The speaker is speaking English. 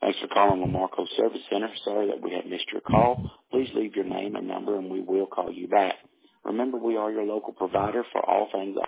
Thanks for calling the Marco Service Center. Sorry that we have missed your call. Please leave your name and number, and we will call you back. Remember, we are your local provider for all things